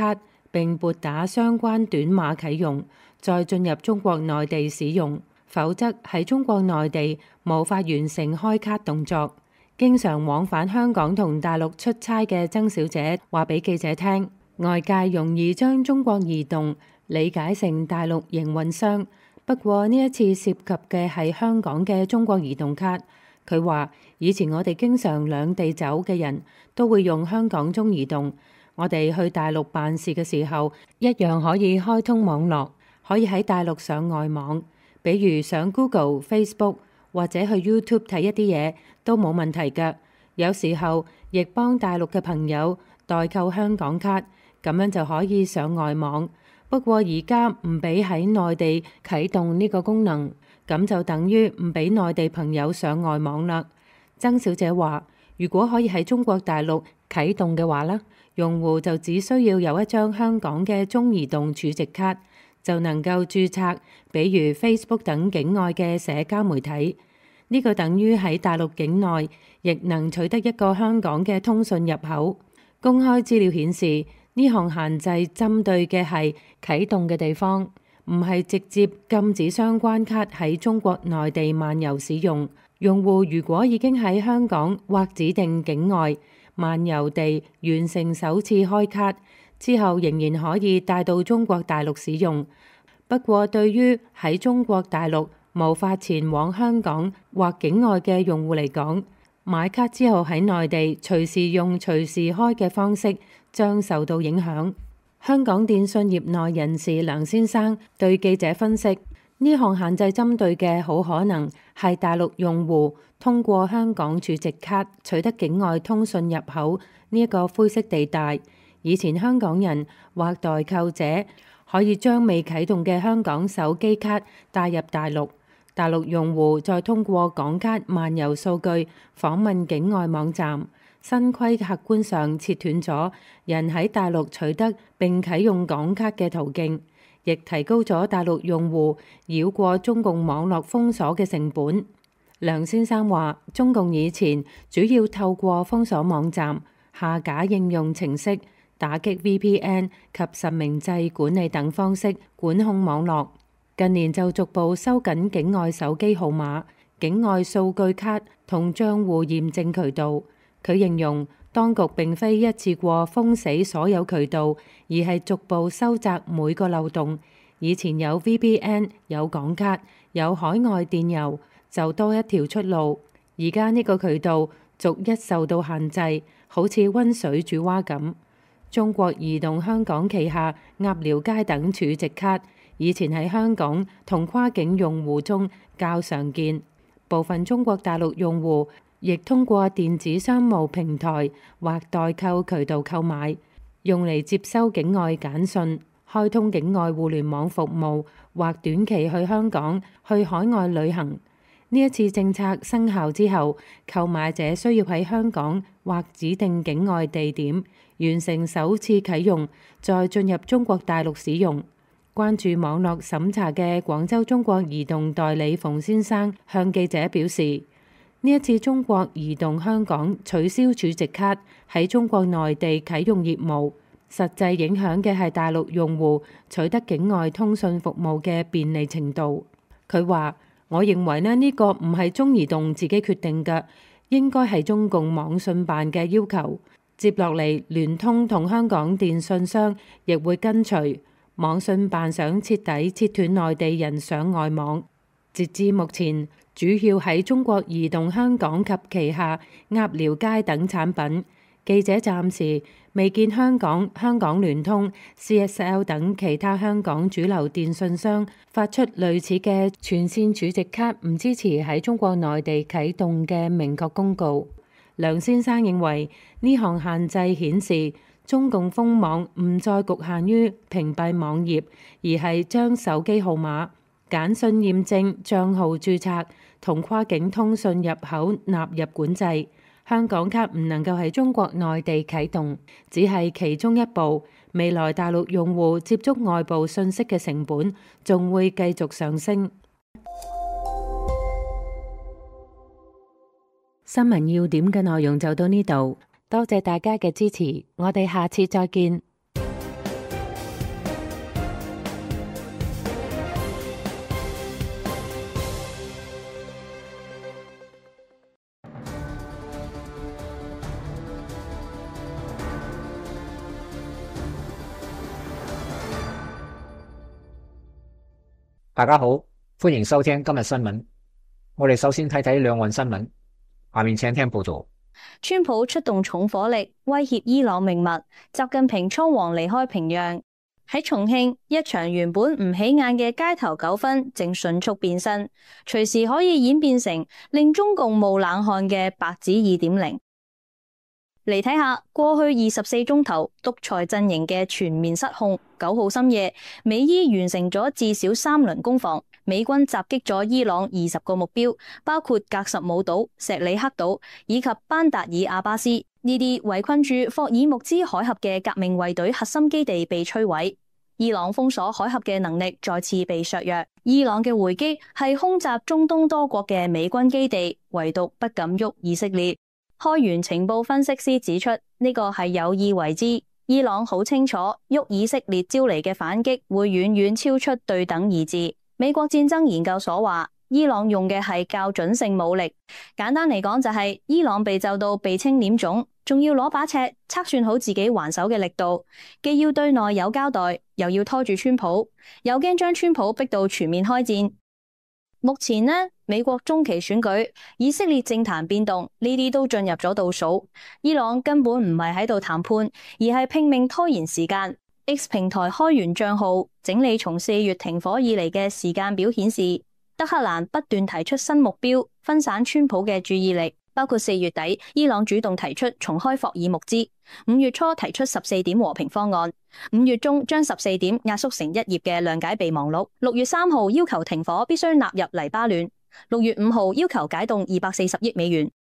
並撥打相關短碼啟用，再進入中國內地使用，否則喺中國內地無法完成開卡動作。經常往返香港同大陸出差嘅曾小姐話俾記者聽，外界容易將中國移動理解成大陸營運商，不過呢一次涉及嘅係香港嘅中國移動卡。佢話以前我哋經常兩地走嘅人都會用香港中移動，我哋去大陸辦事嘅時候一樣可以開通網絡，可以喺大陸上外網，比如上 Google、Facebook 或者去 YouTube 睇一啲嘢都冇問題㗎。有時候亦幫大陸嘅朋友代購香港卡，咁樣就可以上外網。不過而家唔俾喺內地啟動呢個功能，咁就等於唔俾內地朋友上外網啦。曾小姐話，如果可以喺中國大陸啟動嘅話呢，用戶就只需要有一張香港嘅中移動儲值卡，就能夠註冊，比如 Facebook 等境外嘅社交媒體。呢個等於喺大陸境內亦能取得一個香港嘅通訊入口。公開資料顯示，呢項限制針對嘅係啟動嘅地方，唔係直接禁止相關卡喺中國內地漫遊使用。用戶如果已經喺香港或指定境外漫遊地完成首次開卡之後，仍然可以帶到中國大陸使用。不過對於喺中國大陸無法前往香港或境外嘅用戶嚟講，買卡之後喺內地隨時用隨時開嘅方式將受到影響。香港電訊業內人士梁先生對記者分析，呢項限制針對嘅好可能係大陸用戶通過香港儲值卡取得境外通訊入口呢一個灰色地帶。以前香港人或代購者可以將未啟動嘅香港手機卡帶入大陸，大陸用戶再通過港卡漫遊數據訪問境外網站。新規客觀上切斷咗人喺大陸取得並啟用港卡嘅途徑，亦提高咗大陸用戶繞過中共網絡封鎖嘅成本。梁先生話，中共以前主要透過封鎖網站、下架應用程式、打擊 VPN 及實名制管理等方式管控網絡，近年就逐步收緊境外手機號碼、境外數據卡同帳戶驗證渠道。佢形容當局並非一次過封死所有渠道，而係逐步收窄每個漏洞。以前有 VPN、有港卡、有海外電郵，就多一條出路。而家呢個渠道逐一受到限制，好似溫水煮蛙咁。中國移動香港旗下鴨寮街等儲值卡，以前喺香港同跨境用戶中較常見，部分中國大陸用戶亦通過電子商務平台或代購渠道購買，用嚟接收境外簡訊、開通境外互聯網服務或短期去香港、去海外旅行。呢一次政策生效之後，購買者需要喺香港或指定境外地點完成首次啟用，再進入中國大陸使用。關注網絡審查嘅廣州中國移動代理馮先生向記者表示，呢一次中國移動香港取消儲值卡喺中國內地啟用業務，實際影響嘅係大陸用戶取得境外通訊服務嘅便利程度。佢話：我認為呢個唔係中移動自己決定嘅，應該係中共網信辦嘅要求。接落嚟，聯通同香港電訊商亦會跟隨。網信辦想徹底切斷內地人上外網。截至目前，主要喺中國移動香港及旗下鴨寮街等產品。記者暫時未見香港聯通、CSL 等其他香港主流電訊商發出類似嘅全線儲值卡唔支持喺中國內地啟動嘅明確公告。梁先生認為呢項限制顯示中共封網唔再局限於屏蔽網頁，而係將手機號碼、簡訊驗證、帳號註冊同跨境通訊入口納入管制。香港卡唔能夠喺中國內地啟動，只係其中一步。未來大陸用戶接觸外部信息嘅成本仲會繼續上升。新聞要點嘅內容就到呢度，多謝大家嘅支持，我哋下次再見。 大家好，歡迎收聽今日新聞。我哋首先睇睇兩岸新聞，下面請聽報道。 川普出動重火力威脅伊朗命脈，習近平倉皇離開平壤。喺重慶，一場原本唔起眼嘅街頭糾紛正迅速變身，隨時可以演變成令中共冒冷汗嘅白紙2.0。嚟睇下過去24鐘頭獨裁陣營嘅全面失控。9號深夜，美伊完成咗至少3輪攻防，美軍襲擊咗伊朗20個目標，包括格什姆島、錫里克島以及班達爾阿巴斯。呢啲圍困住霍爾木茲海峽嘅革命衛隊核心基地被摧毀，伊朗封鎖海峽嘅能力再次被削弱。伊朗嘅回擊係空襲中東多國嘅美軍基地，唯獨不敢喐以色列。開源情報分析師指出，呢個係有意為之。伊朗好清楚，喐以色列招嚟嘅反擊會遠遠超出對等二字。美國戰爭研究所話，伊朗用嘅係較準性武力。簡單嚟講就係伊朗被咒到鼻青臉腫，仲要攞把尺測算好自己還手嘅力度，既要對內有交代，又要拖住川普，又驚將川普逼到全面開戰。目前呢，美國中期選舉、以色列政壇變動，呢啲都進入咗倒數。伊朗根本唔係喺度談判，而係拼命拖延時間。X 平台開源賬號整理從4月停火以嚟嘅時間表顯示，德黑蘭不斷提出新目標，分散川普嘅注意力。包括4月底，伊朗主動提出重開霍爾木茲；5月初提出14點和平方案；5月中將14點壓縮成1頁嘅諒解備忘錄；6月3號要求停火必須納入黎巴嫩；6月5號要求解凍240億美元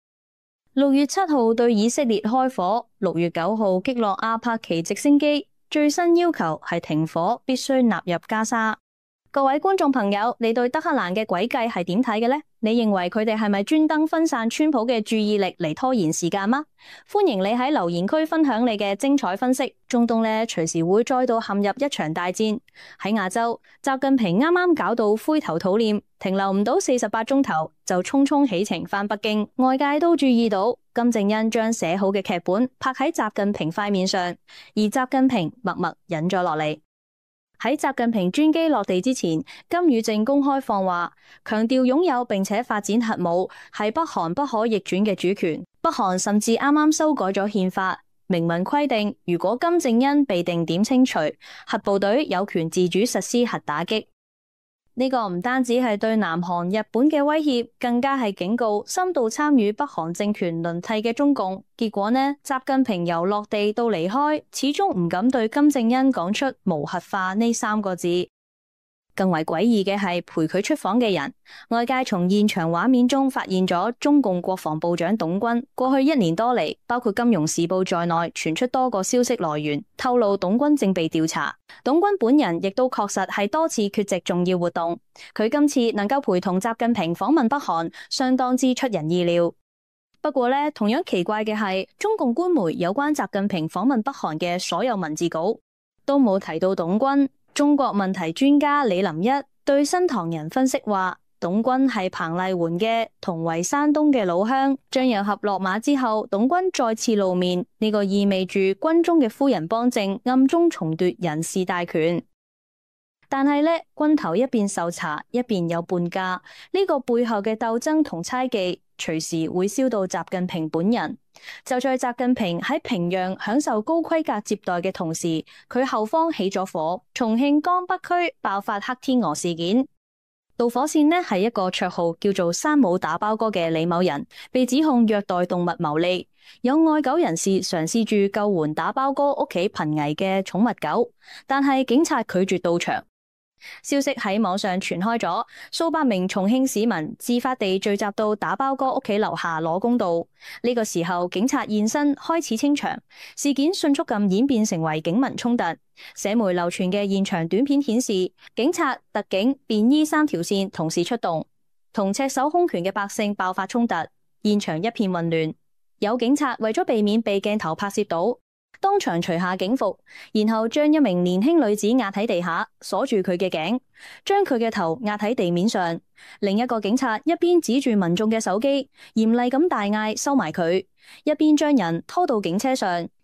；6月7號對以色列開火；6月9號擊落阿帕奇直升機。最新要求係停火必須納入加沙。各位觀眾朋友，你對德黑蘭嘅詭計係點睇嘅呢？你認為佢哋係咪專登分散川普嘅注意力嚟拖延時間嗎？歡迎你喺留言區分享你嘅精彩分析。中東呢，隨時會再度陷入一場大戰。喺亞洲，習近平啱啱搞到灰頭土臉，停留唔到48鐘頭就匆匆起程返北京。外界都注意到金正恩將寫好嘅劇本拍喺習近平塊面上，而習近平默默忍咗落嚟。喺習近平專機落地之前，金與正公開放話，強調擁有並且發展核武係北韓不可逆轉嘅主權。北韓甚至啱啱修改咗憲法，明文規定，如果金正恩被定點清除，核部隊有權自主實施核打擊。呢個唔單止係對南韓、日本嘅威脅，更加係警告深度參與北韓政權輪替嘅中共。結果呢，習近平由落地到離開，始終唔敢對金正恩講出無核化呢3個字。更為詭異嘅係陪佢出訪嘅人，外界從現場畫面中發現咗中共國防部長董軍。過去1年多嚟，包括《金融時報》在內，傳出多個消息來源，透露董軍正被調查。董軍本人亦都確實係多次缺席重要活動。佢今次能夠陪同習近平訪問北韓，相當之出人意料。不過呢，同樣奇怪嘅係，中共官媒有關習近平訪問北韓嘅所有文字稿都冇提到董軍。中國問題專家李林一對新唐人分析話，董軍係彭麗媛嘅同為山東嘅老鄉，張又俠落馬之後，董軍再次露面，呢個意味住軍中嘅夫人幫政暗中重奪人事大權。但係呢，軍頭一邊受查，一邊有叛駕，呢個背後嘅鬥爭同猜忌，隨時會燒到習近平本人。就在習近平喺平壤享受高規格接待嘅同時，佢後方起咗火，重慶江北區爆發黑天鵝事件。導火線呢係一個綽號叫做山姆打包哥嘅李某人，被指控虐待動物牟利。有愛狗人士嘗試住救援打包哥屋企瀕危嘅寵物狗，但係警察拒絕到場。消息喺網上傳開咗，數百名重慶市民自發地聚集到打包哥屋企樓下攞公道。呢個時候，警察現身開始清場，事件迅速咁演變成為警民衝突。社媒流傳嘅現場短片顯示，警察、特警、便衣3條線同時出動，同赤手空拳嘅百姓爆發衝突，現場一片混亂。有警察為咗避免被鏡頭拍攝到，當場除下警服，然後將一名年輕女子壓喺地下，鎖住佢嘅頸，將佢嘅頭壓喺地面上。另一個警察一邊指住民眾嘅手機，嚴厲咁大嗌收埋佢，一邊將人拖到警車上，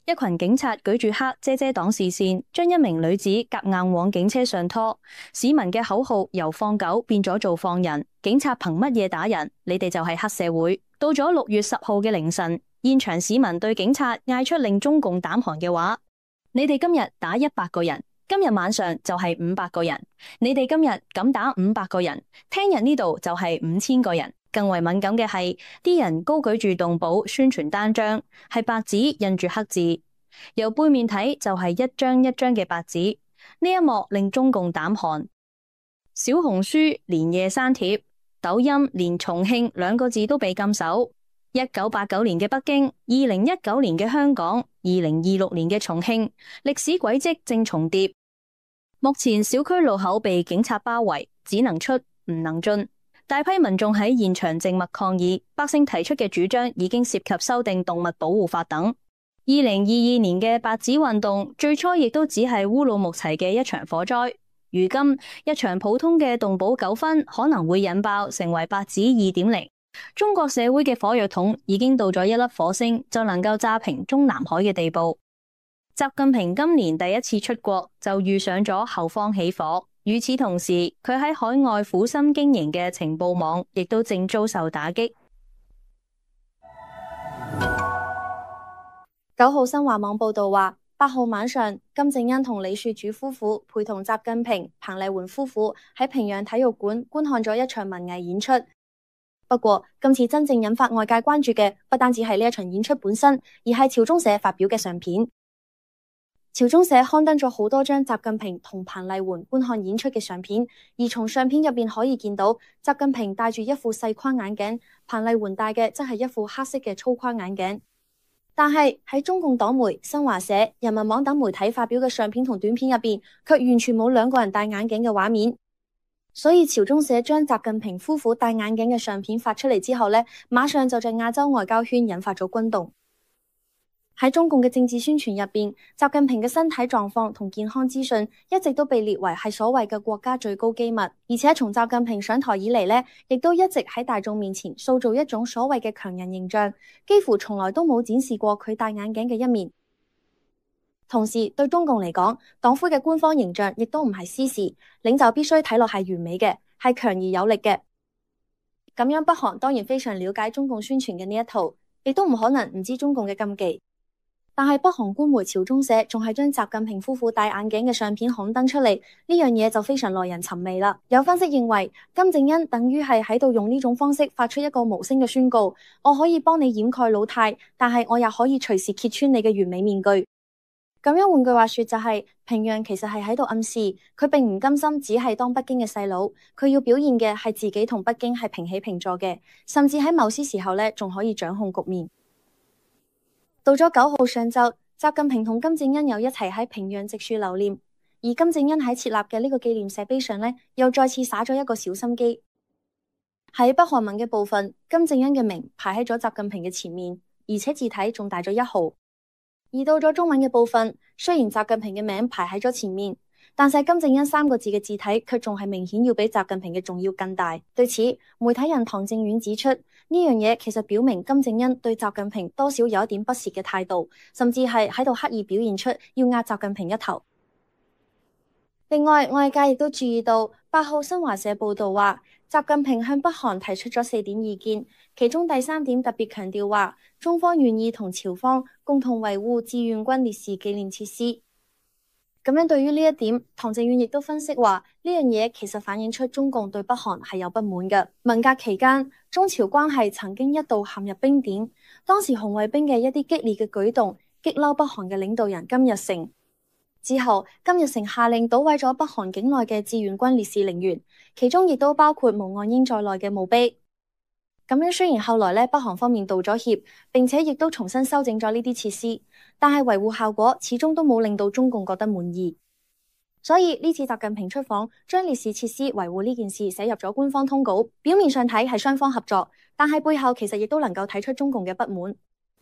一群警察舉住黑遮擋視線，將一名女子夾硬往警車上拖。市民嘅口號由放狗變咗做放人，警察憑乜嘢打人？你哋就係黑社會。到咗6月10號嘅凌晨，現場市民對警察嗌出令中共膽寒嘅話：你哋今日打100個人，今日晚上就係500個人。你哋今日敢打500個人，聽日呢度就係5000個人。更為敏感嘅係，啲人高舉住動保宣傳單張，係白紙印住黑字，由背面睇就係一張一張嘅白紙。呢一幕令中共膽寒。小紅書連夜刪帖，抖音連重慶2個字都被禁搜。1989年嘅北京，2019年嘅香港，2026年嘅重慶，歷史軌跡正重疊。目前小區路口被警察包圍，只能出唔能進。大批民眾喺現場靜默抗議，百姓提出嘅主張已經涉及修訂動物保護法等。2022年嘅白紙運動最初亦都只係烏魯木齊嘅一場火災，如今一場普通嘅動保糾紛可能會引爆成為白紙2.0。中國社會嘅火藥桶已經到咗一粒火星就能夠炸平中南海嘅地步。習近平今年第一次出國就遇上咗後方起火。與此同時，佢喺海外苦心經營嘅情報網亦都正遭受打擊。9號新華網報道話，8號晚上，金正恩同李樹主夫婦陪同習近平、彭麗媛夫婦喺平壤體育館觀看咗一場文藝演出。不過，今次真正引發外界關注嘅，不單止係呢一場演出本身，而係朝中社發表嘅相片。朝中社刊登咗好多張習近平同彭麗媛觀看演出嘅相片，而從相片入邊可以見到，習近平戴住一副細框眼鏡，彭麗媛戴嘅則係一副黑色嘅粗框眼鏡。但係喺中共黨媒、新華社、人民網等媒體發表嘅相片同短片入邊，卻完全冇兩個人戴眼鏡嘅畫面。所以朝中社將習近平夫婦戴眼鏡嘅相片發出嚟之後呢，馬上就在亞洲外交圈引發咗轟動。喺中共嘅政治宣傳入邊，習近平嘅身體狀況同健康資訊一直都被列為係所謂嘅國家最高機密，而且從習近平上台以嚟呢，亦都一直喺大眾面前塑造一種所謂嘅強人形象，幾乎從來都冇展示過佢戴眼鏡嘅一面。同時，對中共嚟講，黨魁嘅官方形象亦都唔係私事，領袖必須睇落係完美嘅，係強而有力嘅。咁樣北韓當然非常了解中共宣傳嘅呢一套，亦都唔可能唔知中共嘅禁忌。但係北韓官媒朝中社仲係將習近平夫婦戴眼鏡嘅相片刊登出嚟，呢樣嘢就非常耐人尋味啦。有分析認為，金正恩等於係喺度用呢種方式發出一個無聲嘅宣告：我可以幫你掩蓋老態，但係我也可以隨時揭穿你嘅完美面具。咁樣換句話說就係，平壤其實係喺度暗示，佢並唔甘心只係當北京嘅細佬，佢要表現嘅係自己同北京係平起平坐嘅，甚至喺某些時候呢，仲可以掌控局面。到咗9號上晝，習近平同金正恩又一齊喺平壤植樹留念，而金正恩喺設立嘅呢個紀念石碑上呢，又再次灑咗一個小心機。喺北韓文嘅部分，金正恩嘅名排喺咗習近平嘅前面，而且字體仲大咗1號。而到咗中文嘅部分，雖然習近平嘅名排喺咗前面，但係金正恩3個字嘅字體卻仲係明顯要比習近平嘅仲要更大。對此，媒體人唐正遠指出，呢樣嘢其實表明金正恩對習近平多少有一點不屑嘅態度，甚至係喺度刻意表現出要壓習近平一頭。另外，外界亦都注意到8號新華社報道話，習近平向北韓提出咗4點意見，其中第3點特別強調話，中方願意同朝方共同維護志願軍烈士紀念設施。咁樣對於呢一點，唐正遠亦都分析話，呢樣嘢其實反映出中共對北韓係有不滿嘅。文革期間，中朝關係曾經一度陷入冰點，當時紅衛兵嘅一啲激烈嘅舉動，激嬲北韓嘅領導人金日成。之後，金日成下令搗毀咗北韓境內嘅志願軍烈士陵園，其中亦都包括毛岸英在內嘅墓碑。咁樣雖然後來北韓方面道咗歉，並且亦都重新修整咗呢啲設施，但係維護效果始終都冇令到中共覺得滿意。所以呢次習近平出訪，將烈士設施維護呢件事寫入咗官方通稿，表面上睇係雙方合作，但係背後其實亦都能夠睇出中共嘅不滿。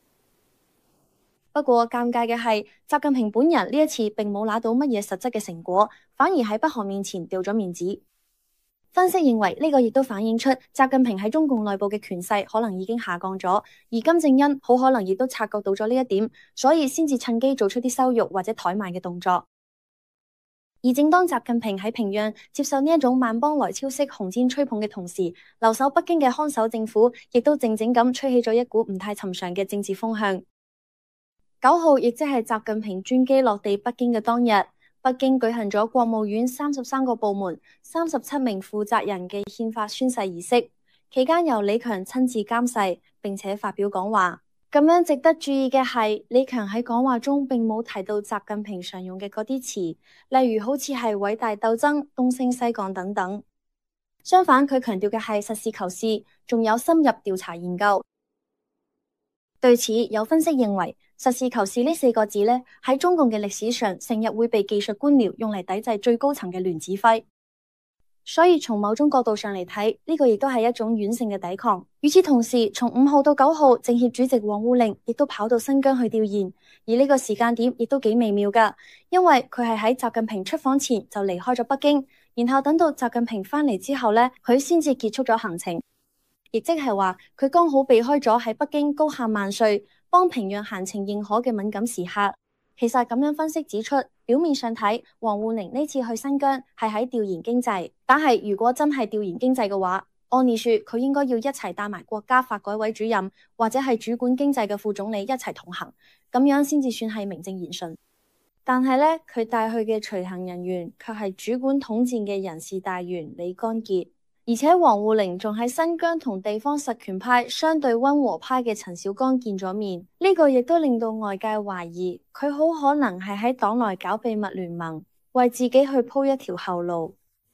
不過尷尬嘅係，習近平本人呢一次並冇拿到乜嘢實質嘅成果，反而喺北韓面前掉咗面子。 分析認為呢個亦都反映出習近平喺中共內部嘅權勢可能已經下降咗，而金正恩好可能亦都察覺到咗呢一點，所以先至趁機做出啲羞辱或者怠慢嘅動作。而正當習近平喺平壤接受呢一種萬邦來朝式紅箭吹捧嘅同時，留守北京嘅看守政府亦都靜靜咁吹起咗一股唔太尋常嘅政治風向。9號亦即係習近平專機落地北京嘅當日，北京舉行咗國務院33個部門、37名負責人嘅憲法宣誓儀式，期間由李強親自監誓，並且發表講話。咁樣值得注意嘅係，李強喺講話中並冇提到習近平常用嘅嗰啲詞，例如好似係偉大鬥爭、東升西降等等。相反，佢強調嘅係實事求是，仲有深入調查研究。對此，有分析認為，實事求是呢4個字呢，喺中共嘅歷史上成日會被技術官僚用嚟抵制最高層嘅亂指揮。所以從某種角度上嚟睇，呢個亦都係一種軟性嘅抵抗。與此同時，從5號到9號，政協主席王滬寧亦都跑到新疆去調研，而呢個時間點亦都幾微妙噶，因為佢係喺習近平出訪前就離開咗北京，然後等到習近平翻嚟之後呢，佢先至結束咗行程，亦即係話佢剛好避開咗喺北京高喊萬歲、幫平壤閒情認可嘅敏感時刻。其實咁樣分析指出，表面上睇，王滬寧呢次去新疆係喺調研經濟，但係如果真係調研經濟嘅話，按理說佢應該要一齊帶埋國家發改委主任或者係主管經濟嘅副總理一齊同行，咁樣先至算係名正言順。但係呢，佢帶去嘅隨行人員卻係主管統戰嘅人事大員李乾傑。而且王滬寧仲喺新疆同地方實權派相對溫和派嘅陳小剛見咗面，呢個亦都令到外界懷疑佢好可能係喺黨內搞秘密聯盟，為自己去鋪一條後路。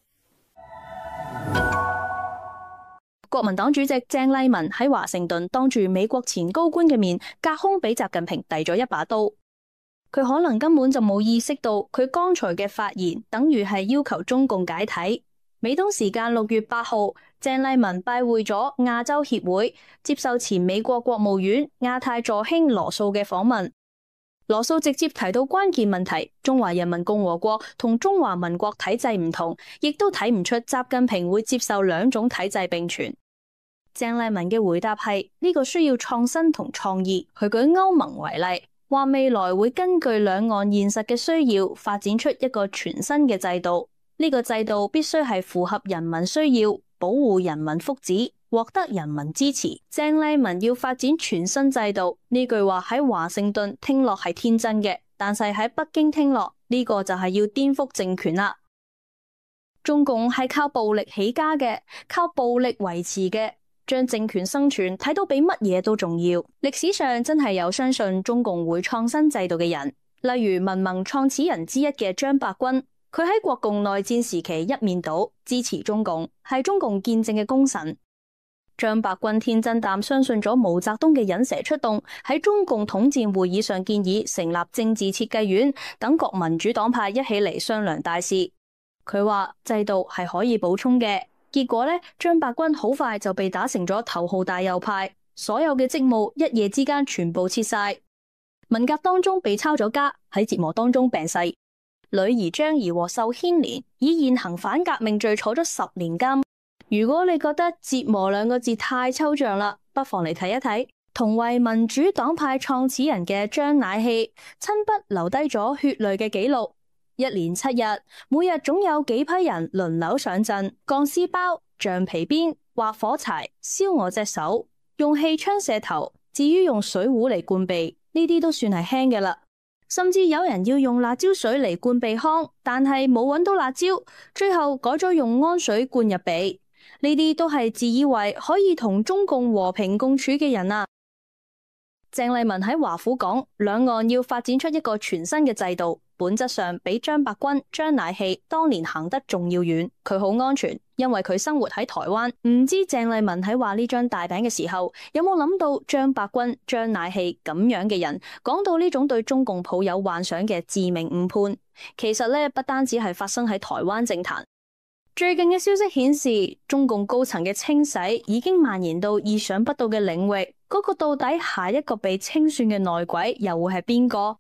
國民黨主席鄭麗文喺華盛頓當住美國前高官嘅面，隔空俾習近平遞咗一把刀。佢可能根本就冇意識到，佢剛才嘅發言等於係要求中共解體。美東時間6月8號，鄭麗文拜會咗亞洲協會，接受前美國國務院亞太助卿羅素嘅訪問。羅素直接提到關鍵問題：中華人民共和國同中華民國體制唔同，亦都睇唔出習近平會接受兩種體制並存。鄭麗文嘅回答係呢個需要創新同創意。佢舉歐盟為例，話未來會根據兩岸現實嘅需要，發展出一個全新嘅制度。呢個制度必須係符合人民需要，保護人民福祉，獲得人民支持。鄭麗文要發展全新制度，呢句話喺華盛頓聽落係天真嘅，但係喺北京聽落，呢個就係要顛覆政權啦。中共係靠暴力起家嘅，靠暴力維持嘅，將政權生存睇到比乜嘢都重要。歷史上真係有相信中共會創新制度嘅人，例如民盟創始人之一嘅張伯鈞。佢喺國共內戰時期一面倒支持中共，係中共建政嘅功臣。張伯鈞天真膽相信咗毛澤東嘅引蛇出洞，喺中共統戰會議上建議成立政治設計院，等各民主黨派一起嚟商量大事。佢話制度係可以補充嘅，結果呢，張伯鈞好快就被打成咗頭號大右派，所有嘅職務一夜之間全部撤晒。文革當中被抄咗家，喺折磨當中病逝。女兒張儀獲授牽連，以現行反革命罪坐咗10年監。如果你覺得折磨2個字太抽象啦，不妨嚟睇一睇同為民主黨派創始人嘅張乃器親筆留低咗血淚嘅記錄。1連7日，每日總有幾批人輪流上陣，鋼絲包、橡皮鞭、劃火柴、燒我隻手，用氣槍射頭。至於用水壺嚟灌鼻，呢啲都算係輕嘅啦。甚至有人要用辣椒水嚟灌鼻腔，但係冇揾到辣椒，最後改咗用氨水灌入鼻。呢啲都係自以為可以同中共和平共處嘅人啊！鄭麗文喺華府講，兩岸要發展出一個全新嘅制度，本質上比張伯鈞、張乃器當年行得仲要遠。佢好安全，因為佢生活喺台灣。唔知鄭麗文喺話呢張大餅嘅時候，有冇諗到張伯鈞、張乃器咁樣嘅人講到呢種對中共抱有幻想嘅致命誤判？其實呢，不單止係發生喺台灣政壇。最近嘅消息顯示，中共高層嘅清洗已經蔓延到意想不到嘅領域。嗰個到底下一個被清算嘅內鬼又會係邊個？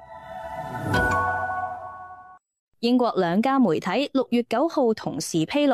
英國2家媒體6月9號同時披露，喺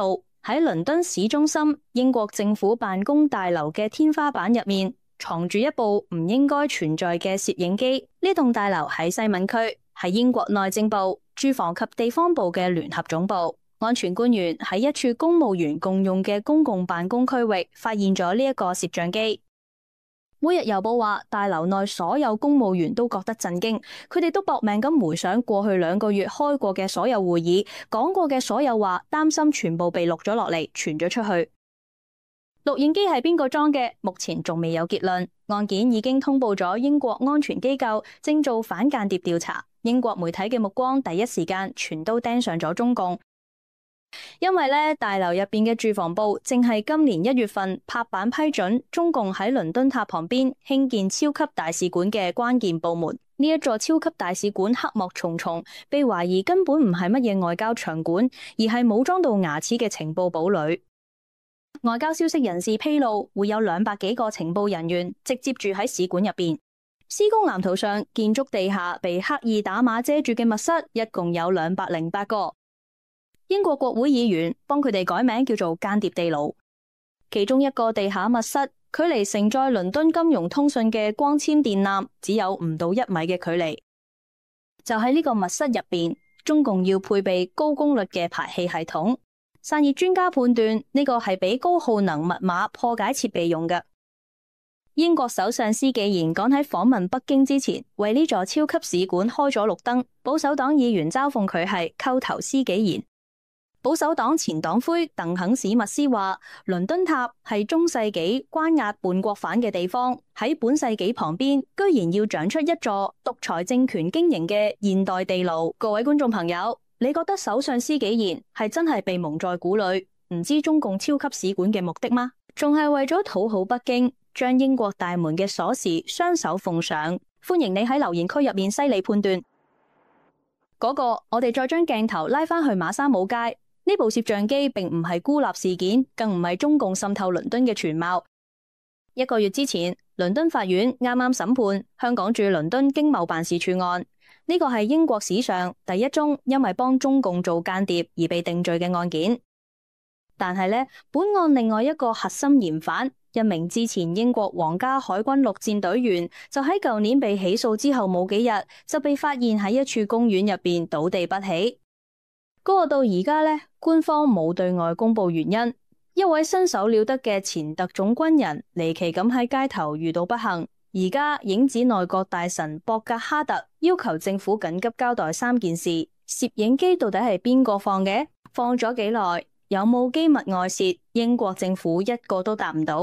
喺倫敦市中心英國政府辦公大樓嘅天花板入面藏住一部唔應該存在嘅攝影機。呢棟大樓喺西敏區，係英國內政部、住房及地方部嘅聯合總部。安全官員喺一處公務員共用嘅公共辦公區域發現咗呢一個攝像機。每日郵報話，大樓內所有公務員都覺得震驚，佢哋都搏命咁回想過去2個月開過嘅所有會議，講過嘅所有話，擔心全部被錄咗落嚟，傳咗出去。錄影機係邊個裝嘅？目前仲未有結論。案件已經通報咗英國安全機構，正做反間諜調查。英國媒體嘅目光第一時間全都盯上咗中共。因為大樓入邊嘅住房部正係今年1月份拍板批准中共喺倫敦塔旁邊興建超級大使館嘅關鍵部門。呢一座超級大使館黑幕重重，被懷疑根本唔係乜嘢外交場館，而係武裝到牙齒嘅情報堡壘。外交消息人士披露，會有200幾個情報人員直接住喺使館入邊。施工藍圖上，建築地下被刻意打碼遮住嘅密室一共有208個。英國國會議員幫佢哋改名叫做間諜地牢。其中一個地下密室，距離承載倫敦金融通訊嘅光纖電纜只有唔到1米嘅距離。就喺呢個密室入邊，中共要配備高功率嘅排氣系統。散熱專家判斷呢個係俾高耗能密碼破解設備用嘅。英國首相施紀賢趕喺訪問北京之前，為呢座超級使館開咗綠燈。保守黨議員嘲諷佢係叩頭施紀賢。保守黨前黨魁鄧肯史密斯話，倫敦塔係中世紀關押叛國犯嘅地方，喺本世紀旁邊居然要長出一座獨裁政權經營嘅現代地牢。各位觀眾朋友，你覺得首相施紀賢係真係被蒙在鼓裏，唔知中共超級使館嘅目的嗎？仲係為咗討好北京，將英國大門嘅鎖匙雙手奉上？歡迎你喺留言區入面犀利判斷。嗰個，我哋再將鏡頭拉返去馬莎姆街。呢部攝像機並唔係孤立事件，更唔係中共滲透倫敦嘅全貌。1個月之前，倫敦法院啱啱審判香港駐倫敦經貿辦事處案，呢個係英國史上第一宗因為幫中共做間諜而被定罪嘅案件。但係本案另外一個核心嫌犯，一名之前英國皇家海軍陸戰隊員，就喺舊年被起訴之後冇幾日，就被發現喺一處公園入邊倒地不起。嗰個到而家官方冇對外公布原因。一位身手了得嘅前特種軍人離奇咁喺街頭遇到不幸，而家影子內閣大臣博格哈特要求政府緊急交代3件事：攝影機到底係邊個放嘅？放咗幾耐？有冇機密外洩？英國政府一個都答唔到。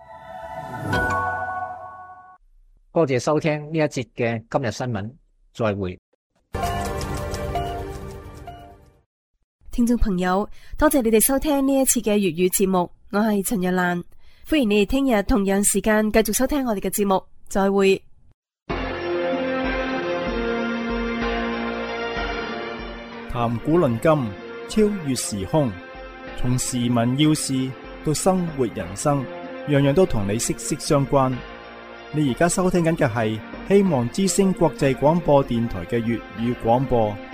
多謝收聽呢一節嘅今日新聞，再會。 聽眾朋友，多謝你哋收聽呢一次嘅粵語節目，我係陳若蘭，歡迎你哋聽日同樣時間繼續收聽我哋嘅節目，再會。 談古論今，超越時空，從時聞要事到生活人生，樣樣都同你息息相關。你而家收聽緊嘅係希望之聲國際廣播電台嘅粵語廣播。